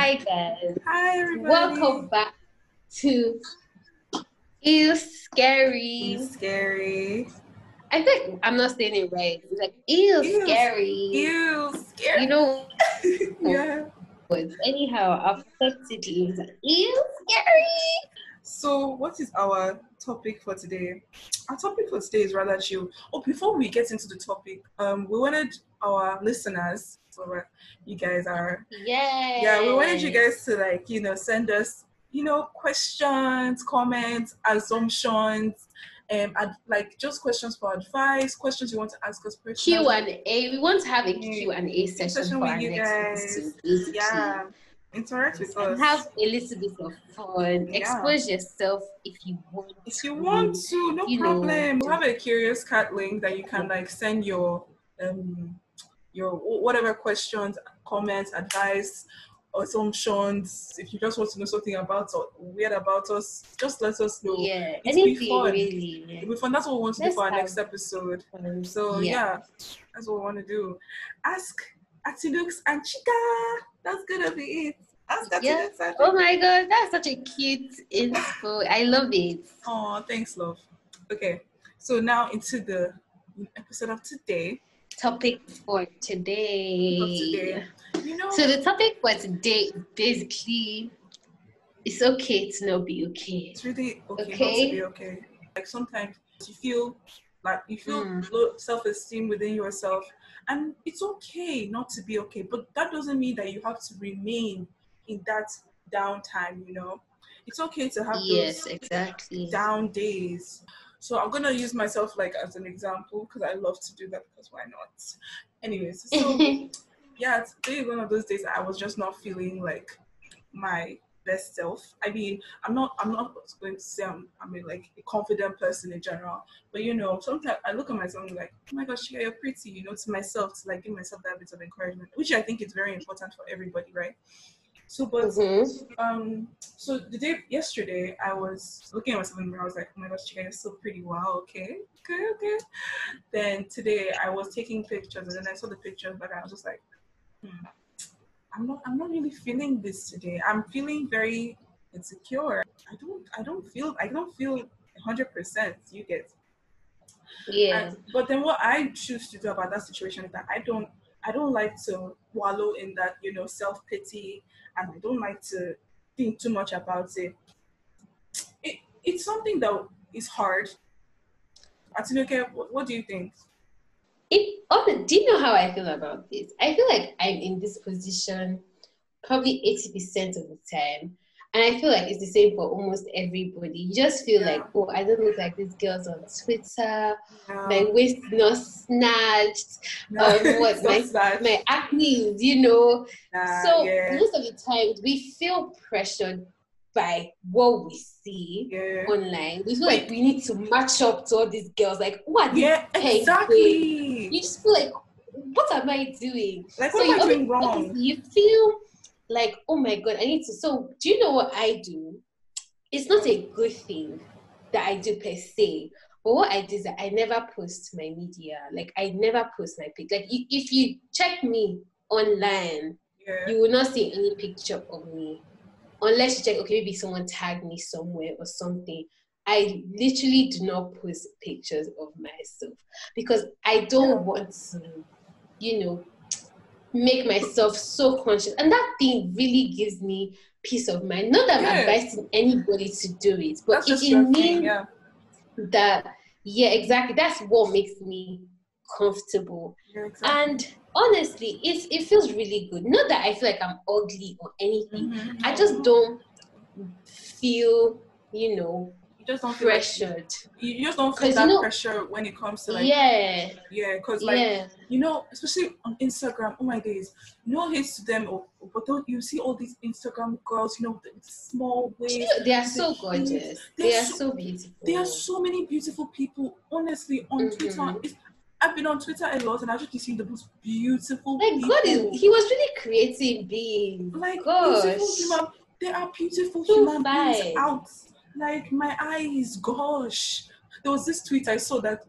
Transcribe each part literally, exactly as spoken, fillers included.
Hi guys, Hi everybody. welcome back to Ew Scary. Ew, scary. I think I'm not saying it right. It's like ew, Ew, scary. Ew, scary. You know, Yeah. words. Anyhow, affectedly, it's like ew, scary. So, what is our topic for today? Our topic for today is rather chill. Oh, before we get into the topic, um, we wanted our listeners, so uh, you guys are, Yeah. yeah, we wanted you guys to like, you know, send us, you know, questions, comments, assumptions, um, ad- like just questions for advice, questions you want to ask us personally. Q and A. We want to have a Yeah. Q and A session, Session for with our you next guys. episode, basically. Yeah, interact with us. And have a little bit of fun. Yeah. Expose yourself if you want. If you want to, no you problem. know. We have a Curious Cat link that you can like send your um your whatever questions, comments, advice, assumptions. If you just want to know something about or weird about us, just let us know. Yeah, It'll be anything fun. really. Yeah. It'll be fun. That's what we want to Let's do for our have next episode. fun. So yeah. yeah, that's what we want to do. Ask Atilux and Chica. That's gonna be it. Ask Atilux Yeah. and Oh my god, that's such a cute info. I love it. Oh, thanks, love. Okay, so now into the episode of today. Topic for today. Of today, you know. So the topic for today, basically, it's okay to not be okay. It's really okay, okay? not to be okay. Like sometimes you feel like you feel Mm. low self-esteem within yourself, and it's okay not to be okay. But that doesn't mean that you have to remain in that downtime. You know, it's okay to have Yes, those exactly. down days. So I'm gonna use myself like as an example because I love to do that. Because why not? Anyways, so yeah, today one of those days I was just not feeling like my best self. I mean, I'm not I'm not going to say I'm I mean like a confident person in general, but you know, sometimes I look at myself and I'm like, oh my gosh, Chica, you're pretty, you know, to myself to like give myself that bit of encouragement, which I think is very important for everybody, right? So, but Mhm. um, so the day yesterday, I was looking at myself in the mirror. I was like, "Oh my gosh, Chica, you're so pretty. Wow, okay, okay, okay." Then today, I was taking pictures, and then I saw the pictures, but I was just like, hmm, "I'm not, I'm not really feeling this today. I'm feeling very insecure. I don't, I don't feel, I don't feel one hundred percent. You get." Yeah. And, but then what I choose to do about that situation is that I don't I don't like to wallow in that, you know, self pity, and I don't like to think too much about it. It it's something that is hard. Atinuke, what, what do you think? If oh, do you know how I feel about this? I feel like I'm in this position probably eighty percent of the time. And I feel like it's the same for almost everybody. You just feel Yeah. like, oh, I don't look like these girls on Twitter. Yeah. My waist not snatched. No, Um, what it's not my snatched. my acne is, you know. Nah, So yeah. most of the time we feel pressured by what we see Yeah. online. We feel Wait. like we need to match up to all these girls. Like, who are these Yeah, penguins? exactly. You just feel like, what am I doing? Like, so what you am I doing obviously- wrong? obviously you feel like, oh my god, I need to. So do you know what I do? It's not a good thing that I do per se. But what I do is that I never post my media. Like I never post my pic. Like if, if you check me online, Yeah. you will not see any picture of me. Unless you check, okay, maybe someone tagged me somewhere or something. I literally do not post pictures of myself because I don't Yeah. want to, you know, make myself so conscious. And that thing really gives me peace of mind. Not that I'm Yeah. advising anybody to do it, but That's it, just it your thing, means yeah. that, yeah, exactly. That's what makes me comfortable. Yeah, exactly. And honestly, it, it feels really good. Not that I feel like I'm ugly or anything. Mhm, I no. just don't feel, you know, You just don't feel like pressured. you just don't feel 'Cause, that you know- pressure when it comes to like yeah, yeah because like yeah. you know, especially on Instagram, oh my days, no hate to them, or, but don't you see all these Instagram girls, you know, the small Do you waist, know, they are the so hips, gorgeous. they're They are so- so beautiful. there are so many beautiful people, honestly, on Mhm. Twitter. It's, I've been on Twitter a lot, and I just see the most beautiful Like people. God is, he was really creating beings. like Gosh. beautiful human. There are beautiful So human beings fine. out. Like my eyes, gosh. There was this tweet I saw that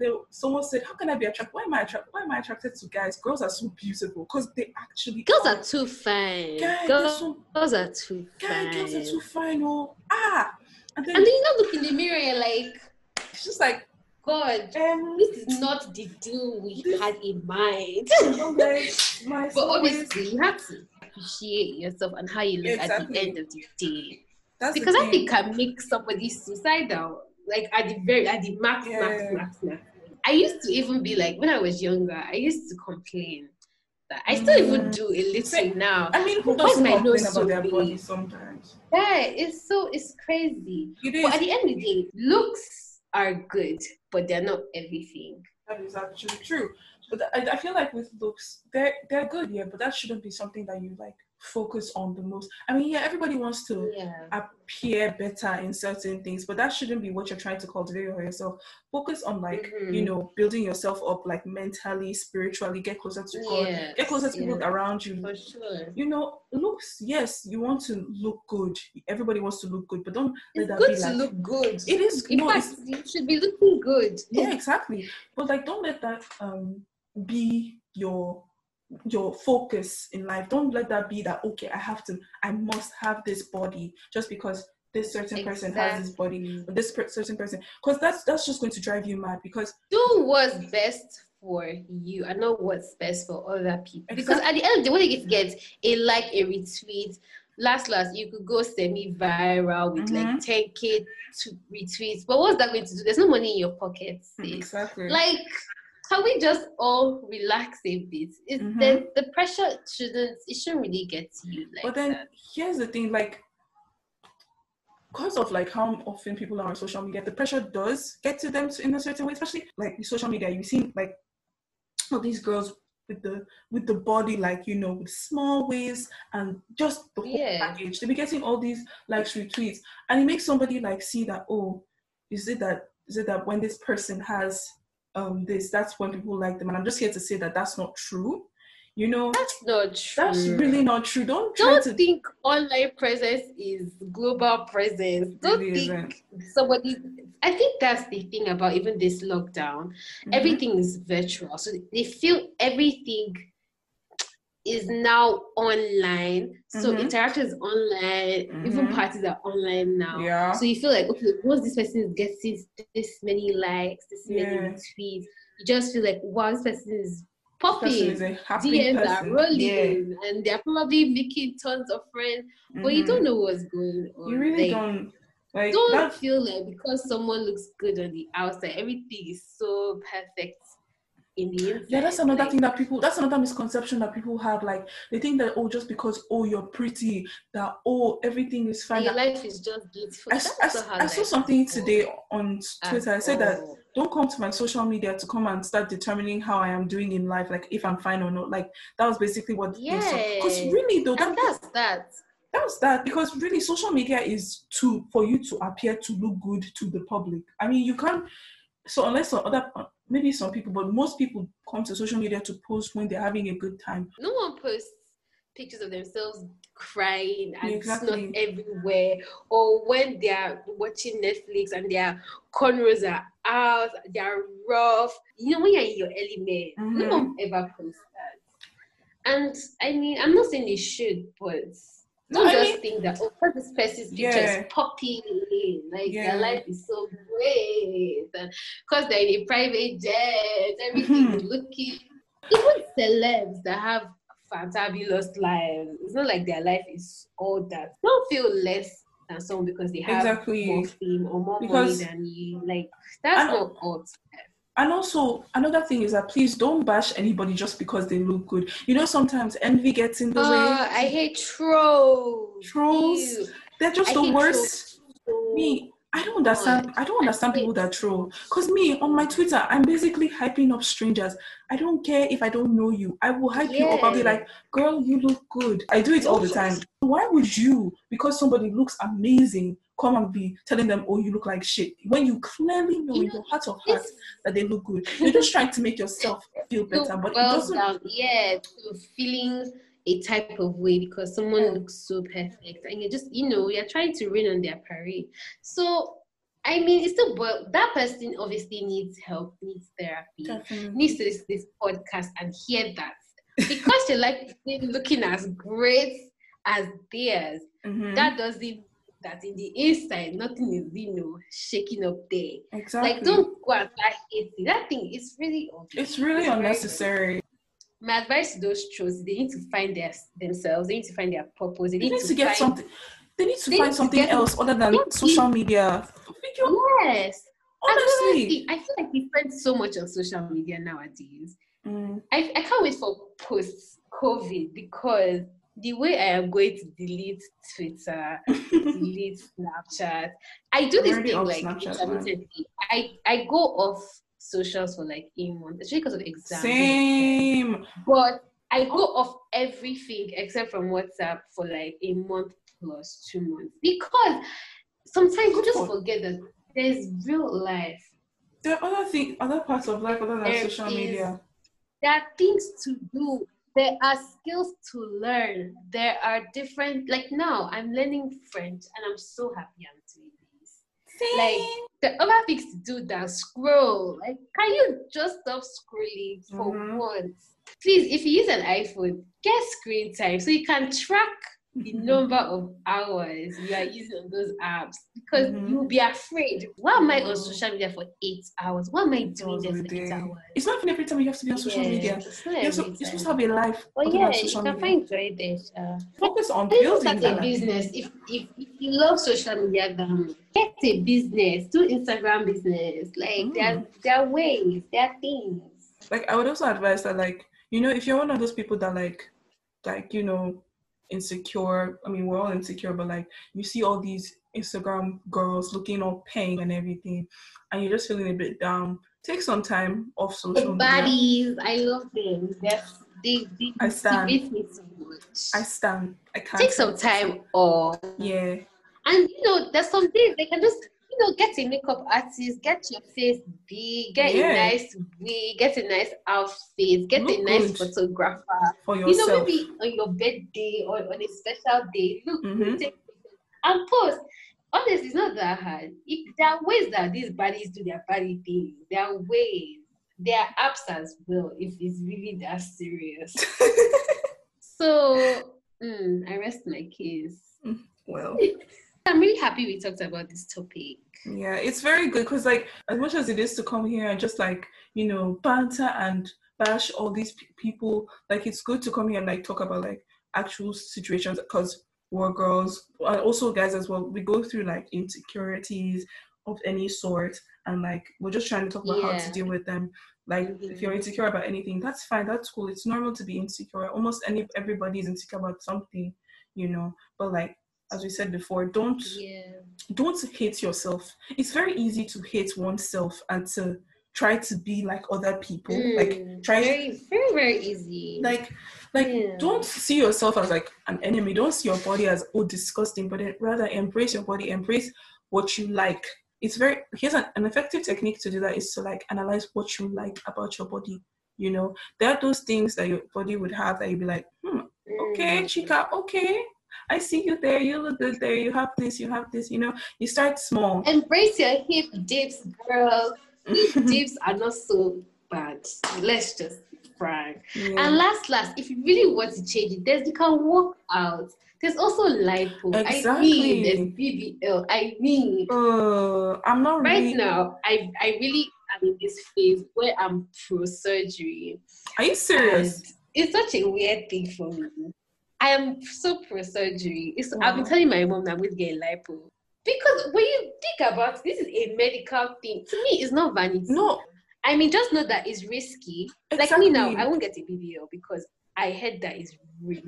they, someone said, how can I be attracted? Why am I attracted? Why am I attracted to guys? Girls are so beautiful because they actually Girls are. are too fine. Guy, Girls, so, girls are too guy, fine. girls are too fine. Oh, ah. And then, and then you now look in the mirror, you're like, it's just like, God, um, this is not the deal we this, had in mind. like, my but obviously, ways, you have to appreciate yourself and how you look exactly. at the end of the day. That's because the I think can make somebody suicidal, like at the very at the max, yeah. max, max, max. I used to even be like, when I was younger, I used to complain. That I still mm. even do a little Say, now. I mean, who doesn't complain about so their big? Body sometimes? Yeah, it's so it's crazy. It is. But at the end of the day, looks are good, but they're not everything. That is actually true. But I, I feel like with looks, they're they're good, yeah, but that shouldn't be something that you like focus on the most. I mean, yeah, everybody wants to yeah. appear better in certain things, but that shouldn't be what you're trying to cultivate for yourself. Focus on like, mm-hmm. you know, building yourself up like mentally, spiritually, get closer to God, yes, get closer to yeah. people around you. For sure. You know, looks, yes, you want to look good. Everybody wants to look good, but don't it's let that good be to like, look good. It is in no, fact, you should be looking good. Yeah, exactly. But like don't let that um be your your focus in life. Don't let that be that, okay, I have to, I must have this body just because this certain exactly. person has this body, or this per- certain person, because that's that's just going to drive you mad. Because do what's best for you and not what's best for other people. Exactly. Because at the end of the day, when you get a like, a retweet, last last you could go semi-viral with mm-hmm. like ten K to retweets, but what's that going to do? There's no money in your pockets. Exactly. Like, can we just all relax a bit? It's mm-hmm. the, the pressure shouldn't, it shouldn't really get to you like But then, that. Here's the thing, like, because of like how often people are on social media, the pressure does get to them in a certain way, especially like with social media. You see like all these girls with the with the body, like, you know, with small waist and just the whole yeah. package. They be getting all these likes, retweets, and it makes somebody like see that, oh, is it that is it that when this person has um this, that's when people like them. And I'm just here to say that that's not true. You know, that's not true. That's really not true. Don't try don't to think online presence is global presence. Don't really think isn't. somebody. I think that's the thing about even this lockdown. Mm-hmm. Everything is virtual, so they feel everything is now online. So mm-hmm. interaction is online. Mm-hmm. Even parties are online now. Yeah. So you feel like, okay, once this person is getting this many likes, this yeah. many retweets, you just feel like, wow, this person is popping. D Ms person. Are rolling, yeah. and they're probably making tons of friends, mm-hmm. but you don't know what's going on. You really like, don't. Like, don't that's... feel like because someone looks good on the outside, everything is so perfect in the inside. Yeah, that's another like, thing that people, that's another misconception that people have. Like, they think that, oh, just because, oh, you're pretty, that, oh, everything is fine. Your life is just beautiful. I, I, I saw something today on Twitter. I said that, don't come to my social media to come and start determining how I am doing in life, like if I'm fine or not. Like, that was basically what yeah. they saw. Because really, though, and that's that. That was that, because really social media is to for you to appear to look good to the public. I mean, you can't, so unless some other, maybe some people, but most people come to social media to post when they're having a good time. No one posts pictures of themselves crying and exactly. snot everywhere, or when they're watching Netflix and their cornrows are out, they're rough. You know, when you're in your element, mm-hmm. no one ever posts that. And I mean, I'm not saying they should, but don't no, just mean, think that, oh, because this person's picture yeah. is popping, like yeah. their life is so great, and because they're in a private jet, everything mm-hmm. is looking. Even celebs that have fantabulous lives, it's not like their life is all that. Don't feel less than someone because they have exactly. more fame or more because, money than you. Like, that's not all. And also, another thing is that please don't bash anybody just because they look good. You know, sometimes envy gets in the uh, way. I hate trolls. Trolls. Ew. They're just I the worst. So me, I don't understand. Much. I don't understand I people that troll. Because me, on my Twitter, I'm basically hyping up strangers. I don't care if I don't know you. I will hype yeah. you up. I'll be like, girl, you look good. I do it all the time. Why would you, because somebody looks amazing, come and be telling them, oh, you look like shit, when you clearly know you in know, your heart of hearts that they look good? You're just trying to make yourself feel better, but well it doesn't. Down. Yeah, to feeling a type of way because someone yeah. looks so perfect, and you're just, you know, you're trying to rain on their parade. So I mean, it's still, but that person obviously needs help, needs therapy, Definitely. needs to listen to this podcast and hear that. Because your life is looking as great as theirs, Mm-hmm. that doesn't mean that in the inside, nothing is, you know, shaking up there. Exactly. Like, don't go and start hating. That thing is really ugly. It's really It's very unnecessary. ugly. My advice to those trolls, they need to find their themselves, they need to find their purpose, they They need, need to, to get find, something. They need to they find need to something get- else other than Yes. social media. Yes. Honestly. I feel like we spend so much on social media nowadays. Mm. I, I can't wait for post-COVID because the way I am going to delete Twitter, delete Snapchat, I do I'm this already thing off like Snapchat, man. intermittently. I, I go off socials for like a month, especially because of exams. Same. But I go off everything except from WhatsApp for like a month plus two months because sometimes you just Good. forget that there's real life. There are other things, other parts of life other than There social is- media. There are things to do. There are skills to learn. There are different, like now I'm learning French and I'm so happy I'm doing this. Same. Like the other things to do than scroll. Like, can you just stop scrolling for Mhm. once? Please, if you use an iPhone, get screen time so you can track the number of hours you are using on those apps because Mhm. you'll be afraid. Why am I on Mhm. social media for eight hours? What am I doing Hours there a for eight day. hours? It's not even every time you have to be on social Yeah, media. it's not You're, every so, you're supposed to time. have a life But other yeah, than you social can media. find joy there. Uh, Focus on Let's building start that a life. business. If, if if you love social media, then get a business. Do Instagram business. Like Mm. there, are, there are ways. There are things. Like I would also advise that, like, you know, if you're one of those people that like like you know insecure, I mean we're all insecure, but like you see all these Instagram girls looking all pink and everything and you're just feeling a bit down, take some time off social The media. baddies, I love them. That's they they I stand. motivate me so much. I stand. I can't Take some time off. Yeah. And you know, there's some days they can just, you know, get a makeup artist, get your face big, get Yeah. a nice wig, get a nice outfit, get Look a nice good photographer. for You know, yourself. maybe on your birthday or on a special day, look, Mhm. you take pictures and post. Honestly, it's not that hard. If there are ways that these bodies do their body thing, there are ways. There are apps as well, if it's really that serious. So, mm, I rest my case. Well, I'm really happy we talked about this topic. yeah, it's very good because, like, as much as it is to come here and just like, you know, banter and bash all these p- people, like, it's good to come here and like talk about like actual situations because we're girls and also guys as well. We go through like insecurities of any sort, and like we're just trying to talk about how to Yeah. deal with them. Like, Mhm. if you're insecure about anything, that's fine, that's cool. It's normal to be insecure. Almost any everybody is insecure about something, you know. But like, as we said before, don't Yeah. don't hate yourself. It's very easy to hate oneself and to try to be like other people. Mm, Like try very, very, very easy. like like Yeah. don't see yourself as like an enemy. Don't see your body as oh disgusting, but then rather embrace your body, embrace what you like. It's very here's an, an effective technique to do that is to like analyze what you like about your body. You know, there are those things that your body would have that you'd be like, hmm, okay, Mm. chica, okay. I see you there, you look good there, you have this, you have this, you know, you start small. Embrace your hip dips, girl. Hip dips are not so bad. Let's just be frank. Yeah. And last, last, if you really want to change it, there's you can work out. There's also lipo. I Exactly. mean, there's B B L. I mean, Uh, I'm not right really. now, I I really am in this phase where I'm pro surgery. Are you serious? And it's such a weird thing for me. I am so pro surgery. It's, I've been Wow. telling my mom that I'm going to get lipo. Because when you think about it, this is a medical thing. To me, it's not vanity. No. I mean, just know that it's risky. Like Exactly. me now, I won't get a B B L because I heard that it's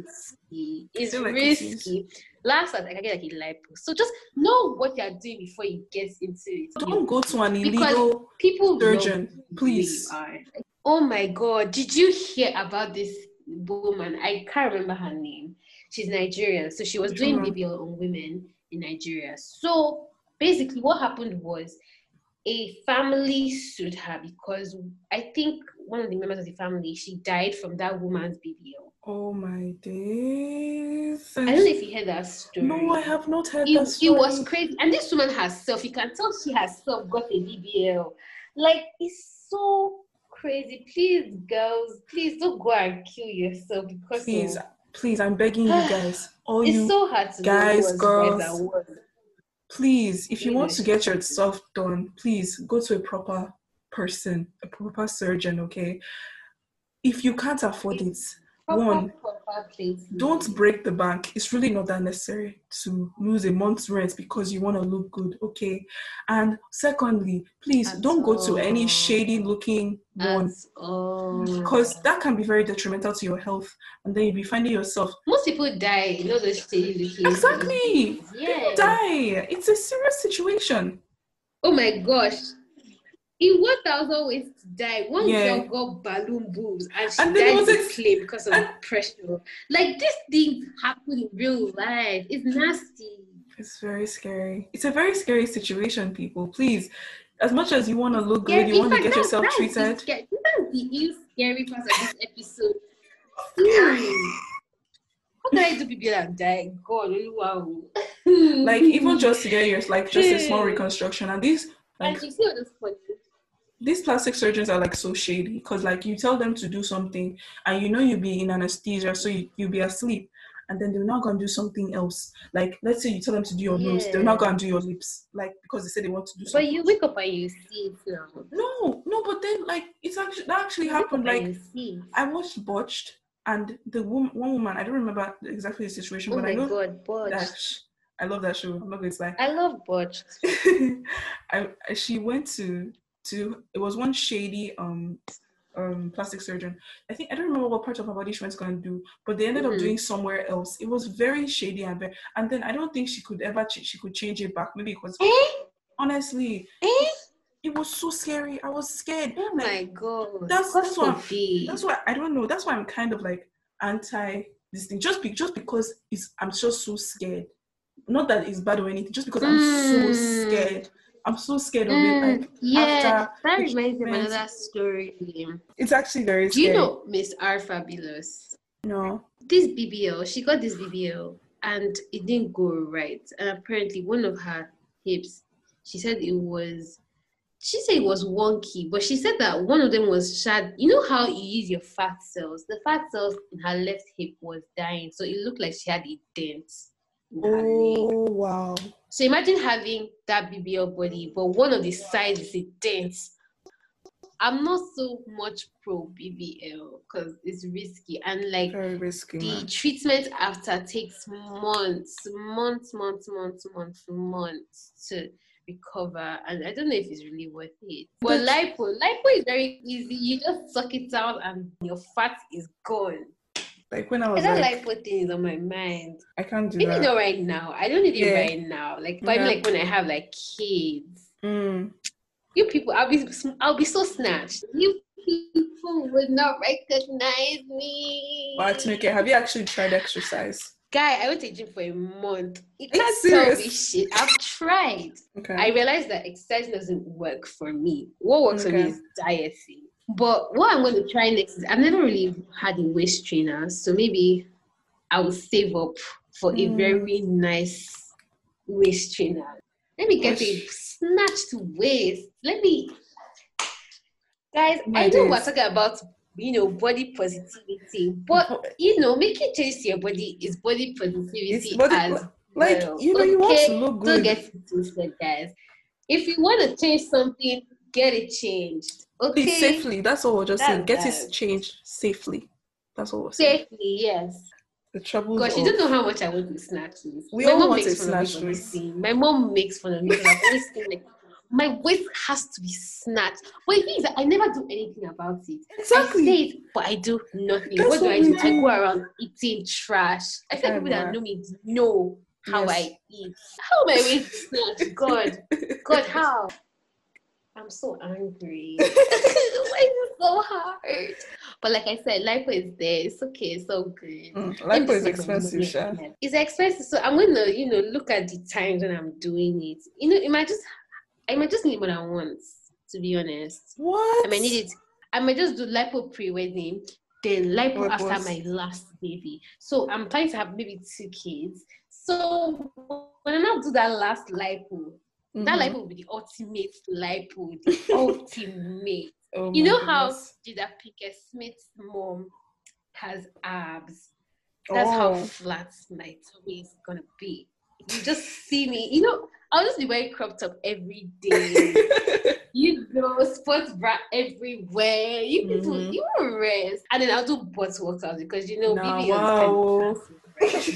risky. It's feel like it is. risky. Last time, I can get like a lipo. So just know what you're doing before you get into it. Don't go to an Because illegal people surgeon, know please. who you are. Oh my God. Did you hear about this woman? I can't remember her name. She's Nigerian. So she was Which doing woman? B B L on women in Nigeria. So basically what happened was a family sued her because I think one of the members of the family, she died from that woman's B B L. Oh my days. I don't know if you heard that story. No, I have not heard it, that story. It was crazy. And this woman herself, you can tell she herself got a B B L. Like, it's so crazy. Please, girls, please don't go and kill yourself because please, of... please, I'm begging you guys. All it's you so hard to guys, know girls, right. please, if you you want know, to get yourself done, please go to a proper person, a proper surgeon, okay? If you can't afford it, proper, one, proper place, don't break the bank. It's really not that necessary to lose a month's rent because you want to look good, okay? And secondly, please At don't all. go to any shady looking one because that can be very detrimental to your health, and then you'll be finding yourself. Most people die in all those shady looking. Exactly. Yeah. People die. It's a serious situation. Oh my gosh. In one thousand ways to die, one yeah. girl got balloon boobs and she and died with ex- clay because of and- pressure. Like, these things happen in real life. It's nasty. It's very scary. It's a very scary situation, people. Please, as much as you want to look yeah, good, you want fact, to get that, yourself that treated. That's the scary part of this episode. Hmm. How can I do people and die? God, wow. Like, even just to get yours, like, just a small reconstruction. And these, like, and you see what this point is? These plastic surgeons are like so shady because like you tell them to do something and you know you'll be in anesthesia, so you, you'll be asleep, and then they're not going to do something else. Like, let's say you tell them to do your yeah. nose, they're not going to do your lips, like, because they say they want to do something. But you wake up and you see it now. No, no, but then like it's actually that actually you happened. Like, I watched Botched, and the woman, one woman, I don't remember exactly the situation, oh but my I know God, Botched. that sh- I love that show. I'm not going to lie. I love Botched. I she went to. To it was one shady um um plastic surgeon. I think I don't remember what part of her body she was going to do, but they ended mm-hmm. up doing somewhere else. It was very shady and very, and then I don't think she could ever ch- she could change it back. Maybe because eh? honestly, eh? it was so scary. I was scared. Oh like, my God! That's that's why that's why I don't know. That's why I'm kind of like anti this thing. Just be just because it's I'm just so scared. Not that it's bad or anything. Just because mm. I'm so scared. I'm so scared of mm, it. Like, yeah, after that reminds me of another story. It's actually very Do scary. you know Miss R Fabulous? No. This B B L, she got this B B L and it didn't go right. And apparently one of her hips, she said it was, she said it was wonky, but she said that one of them was shad. You know how you use your fat cells? The fat cells in her left hip was dying. So it looked like she had a dent. Oh, wow. So imagine having that B B L body, but one of the sides is a dent. I'm not so much pro B B L because it's risky. And like very risky, the man. treatment after takes months, months, months, months, months, months to recover. And I don't know if it's really worth it. But lipo, lipo is very easy. You just suck it out and your fat is gone. Like when I was that like, lipo thing is on my mind. I can't do Maybe that. Maybe not right now. I don't need it yeah. right now. Like, but yeah. I mean, like when I have like kids. Mm. You people, I'll be, I'll be so snatched. You people would not recognize me. But okay, have you actually tried exercise? Guy, I went to the gym for a month. You can't tell me shit. I've tried. Okay. I realized that exercise doesn't work for me. What works okay. for me is dieting. But what I'm going to try next is I've never really had a waist trainer, so maybe I will save up for mm. a very nice waist trainer. Let me get a snatched waist. Let me, guys. My I know days. We're talking about you know body positivity, but you know making change to your body is body positivity body, as like well. you know okay? You want to look good. Don't get it twisted, guys. If you want to change something, get it changed. Okay. Please, safely. That's all we're just That's saying. Get bad. it changed safely. That's all we're saying. Safely, yes. The trouble. Gosh, you don't know how much I want to snatch this. We my all mom want makes to fun snatch of me this. My mom makes fun of me because I've always seen like my waist has to be snatched. But the thing is that I never do anything about it. Exactly. I say it, but I do nothing. That's what do what I do? do? I go around eating trash. I feel like people that know me know how yes. I eat. How my waist snatched? God, God, how? I'm so angry. Why is it so hard? But like I said, lipo is there. It's okay. It's so good. Mm, lipo is expensive, Sha. It's expensive. So I'm going to, you know, look at the times when I'm doing it. You know, it might just, I might just need more than once, to be honest. What? I might need it. I might just do lipo pre-wedding, then lipo Lipos. after my last baby. So I'm trying to have maybe two kids. So when I now do that last lipo, mm-hmm. that lipo will be the ultimate lipo, the ultimate. Oh you know goodness. how Jada Pinkett Smith's mom has abs? That's oh. how flat my tummy is gonna be. You just see me, you know, I'll just be wearing crop top every day. You know, sports bra everywhere. You people, mm-hmm. you will rest. And then I'll do butt workouts because, you know, nah, B B L wow. is kind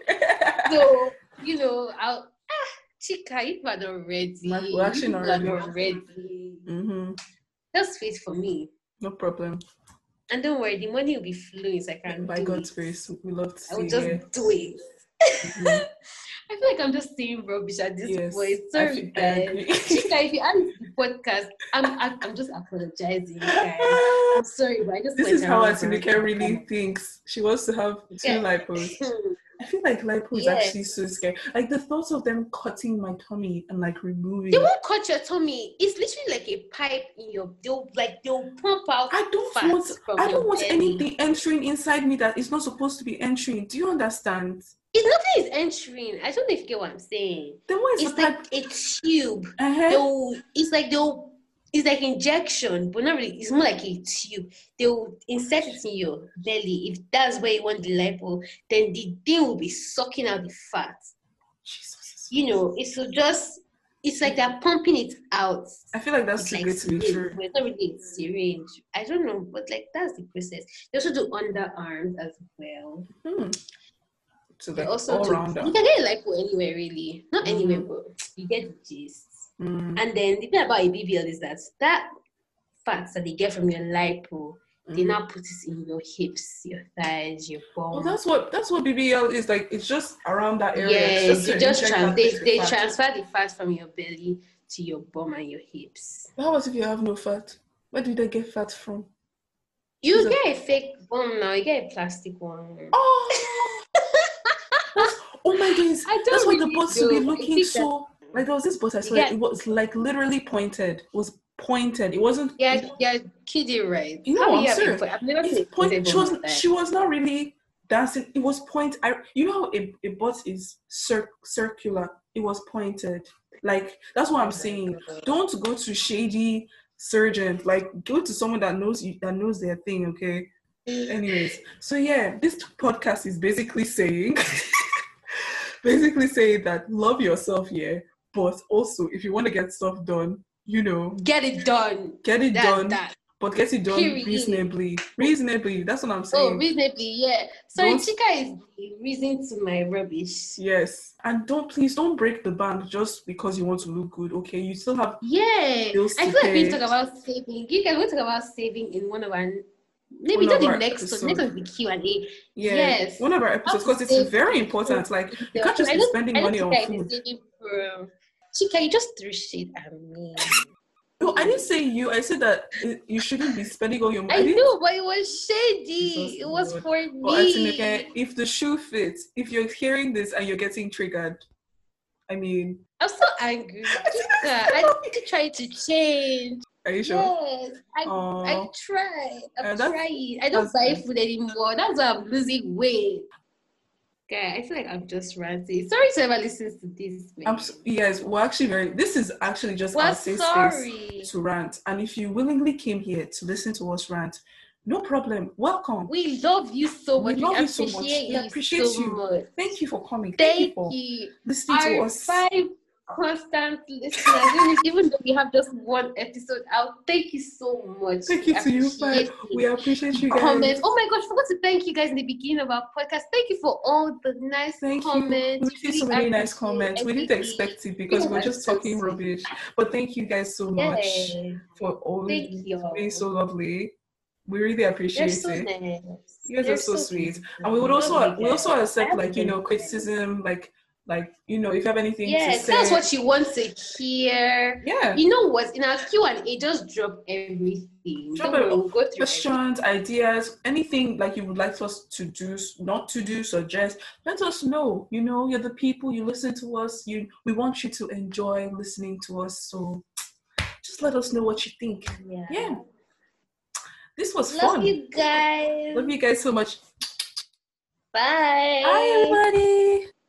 of so, you know, I'll, ah, Chica, you are not ready. We're actually not ready. Not ready. Mm-hmm. Just wait for me. No problem. And don't worry, the money will be flowing so I can By do God's it. grace, we love to see I will just it. do it. Mm-hmm. I feel like I'm just saying rubbish at this yes, point. Sorry, guys. Chica, if you add to the podcast, I'm I'm just apologizing, guys. I'm sorry, but I just this is how Atinúkẹ́ really thinks. She wants to have two yeah. lipos. I feel like lipo is yes. actually so scary. Like the thought of them cutting my tummy and like removing. They won't cut your tummy. It's literally like a pipe in your. They'll like they'll pump out. I don't fat want. From I don't want belly. anything entering inside me that is not supposed to be entering. Do you understand? It's nothing is entering. I don't know if you get what I'm saying. Then what is it's like pipe? a tube. Uh-huh. They'll, it's like they'll. It's like injection, but not really. It's more like a tube. They'll insert it in your belly. If that's where you want the lipo, then the thing will be sucking out the fat. Jesus. You know, it's so just. It's like they're pumping it out. I feel like that's it's too like good to be true. It's not really a syringe. I don't know, but like that's the process. They also do underarms as well. Hmm. So they like also all do, around. You can get a lipo anywhere, really. Not mm. anywhere, but you get the gist. Mm. And then the thing about a B B L is that that fats that they get from your lipo, mm. they now put it in your hips, your thighs, your bum. Well, that's what that's what B B L is like. It's just around that area. Yes, just you just trans- they they fat. transfer the fat from your belly to your bum and your hips. But how about if you have no fat? Where do they get fat from? You is get a, a fake bum now. You get a plastic one. Oh, oh my days! I don't that's why really the butts will be looking so. Like there was this butt I saw, yeah. It was like literally pointed. It was pointed. It wasn't. Yeah, it, yeah, kidding, right? You know, How I'm serious. I've never seen point, she was she was not really dancing. It was point. I you know how a, a butt is cir- circular. It was pointed. Like that's what I'm saying. Don't go to shady surgeon. Like go to someone that knows you that knows their thing. Okay. Anyways, so yeah, this podcast is basically saying. basically saying that love yourself, yeah. But also, if you want to get stuff done, you know, get it done. Get it that, done. That. But get it done Period. reasonably. Reasonably. That's what I'm saying. Oh, reasonably, yeah. Sorry, don't... Chica is the reason to my rubbish. Yes. And don't please don't break the bank just because you want to look good. Okay, you still have. Yeah. I feel pay. like we talk about saving. You can we talk about saving in one of our. Maybe not the next one. Next one the Q and A. Yeah. Yes. One of our episodes because it's very important. Like you can't just be spending money on food. Chica, you just threw shit at me. No, I didn't say you. I said that you shouldn't be spending all your money. I know, but it was shady. It was for me. But Atinúkẹ́, if the shoe fits, if you're hearing this and you're getting triggered, I mean, I'm so angry. Chica, I need to try to change. Are you sure? Yes, I Aww. I tried. I'm uh, trying. I don't buy food anymore. That's why I'm losing weight. Okay, I feel like I'm just ranting. Sorry to ever listen to this. I'm so, yes, we're actually very. This is actually just we're our safe sorry. space to rant. And if you willingly came here to listen to us rant, no problem. Welcome. We love you so much. We love we you so much. We appreciate so you. Much. Thank you for coming. Thank, Thank you for you. listening our to us. Five constant listeners, even though we have just one episode out, thank you so much. Thank you to you, five. We appreciate you guys. Comments. Oh my gosh, I forgot to thank you guys in the beginning of our podcast. Thank you for all the nice thank comments. You. We received so many nice comments. We didn't expect it because yeah, we're just talking so rubbish. But thank you guys so much yeah. for all being so lovely. We really appreciate so it. Nice. You guys They're are so, so sweet. sweet. And we would also we also accept like, you know, criticism, like Like, you know, if you have anything yes, to say. that's what you want to hear. Yeah. You know what? In our Q and A, just drop everything. Drop Don't worry, go through questions, everything. Ideas, anything like you would like us to do, not to do, suggest. Let us know. You know, you're the people, you listen to us. You, we want you to enjoy listening to us. So just let us know what you think. Yeah. Yeah. This was Love fun. you guys. Love you guys so much. Bye. Bye, everybody.